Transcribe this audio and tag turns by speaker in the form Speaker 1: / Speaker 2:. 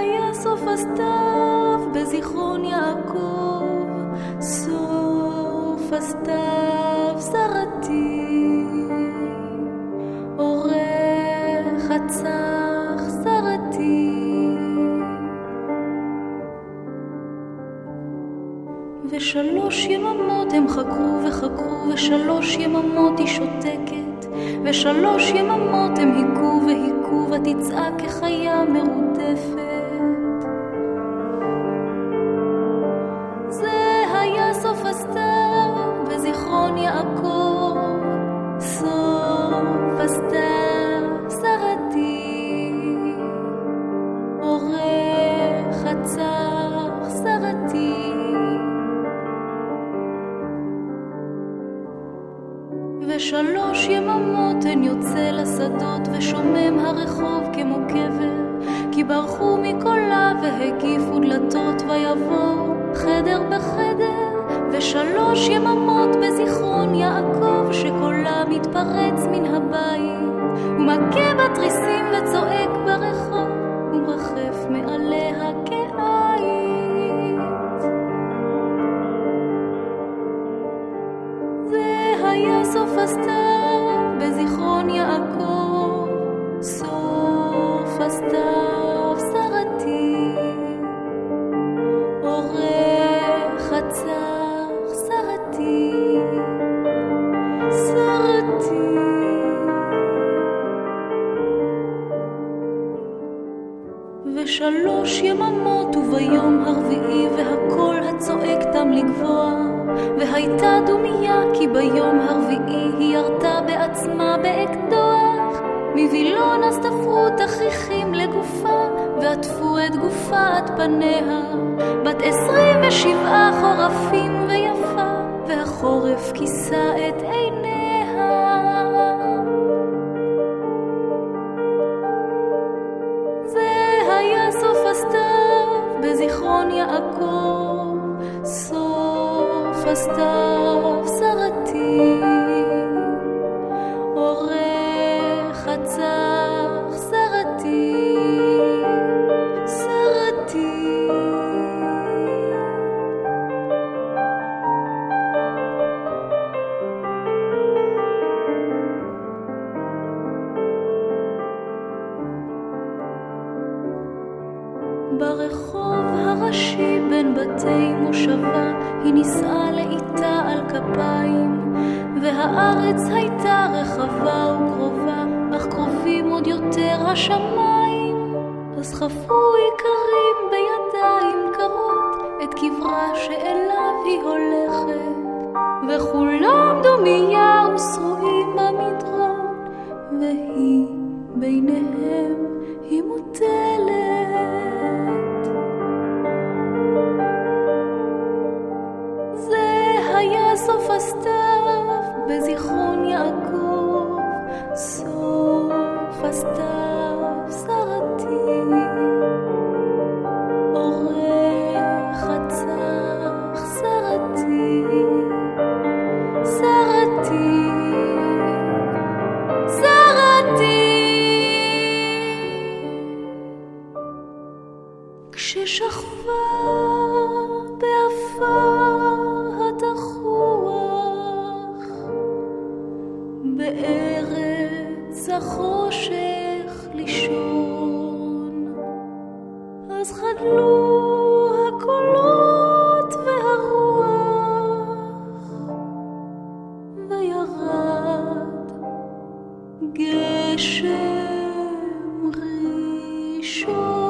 Speaker 1: היה סוף הסתיו בזיכרון יעקב, סוף הסתיו שרתי, עורך הצח שרתי. ושלוש יממות הם חקרו וחקרו, ושלוש יממות היא שותקת, ושלוש יממות הם היכו והיכו, ותצעק כחיה מרודפת. זה היה סוף הסתיו בזיכרון יעקב, סוף הסתיו שרתי, עורך הצח שרתי. ושלוש יממות הן יוצא לשדות, ושומם הרחוב כמו קבר, כי ברחו מקולה והקיפו דלתות, ויבוא חדר בחדר. ושלוש יממות בזיכרון יעקב, שקולה מתפרץ מן הבית, ומכה בתריסים וצועק ברחוב, ומרחף מעליה כעית. זה היה סוף הסתיו בזיכרון יעקב, סוף הסתיו שרתי, עורך הצח שרתי, שרתי. ושלוש יממות וביום הרביעי, והכל הצועק תם לגבוה, והייתה דומיה כי ביום הרביעי היא ירתה בעצמה באקדוח, מבילון אז תפרו תכריכים לגופה, ועטפו את גופה עד פניה, בת 27 חורפים ויפה, והחורף כיסה את עיניה. זה היה סוף הסתיו בזיכרון יעקב, סוף הסתיו שרתי, עורך הצח שרתי, שרתי. ברחוב הראשי בין בתי מושבה, היא נישאה לאיתה על כפיים, והארץ הייתה רחבה וקרובה, אך קרובים עוד יותר השמיים. אז חפו איכרים בידיים קרות את קברה שאליו היא הולכת, וכולם דומיה ושרועים במדרון, והיא ביניהם היא מוטלת. היה סוף הסתיו בזיכרון יעקב, סוף הסתיו שרתי, עורך הצח שרתי, שרתי, שרתי. כששכבה באפר התחוח, בארץ החושך לישון, אז חדלו הקולות והרוח, וירד גשם ראשון.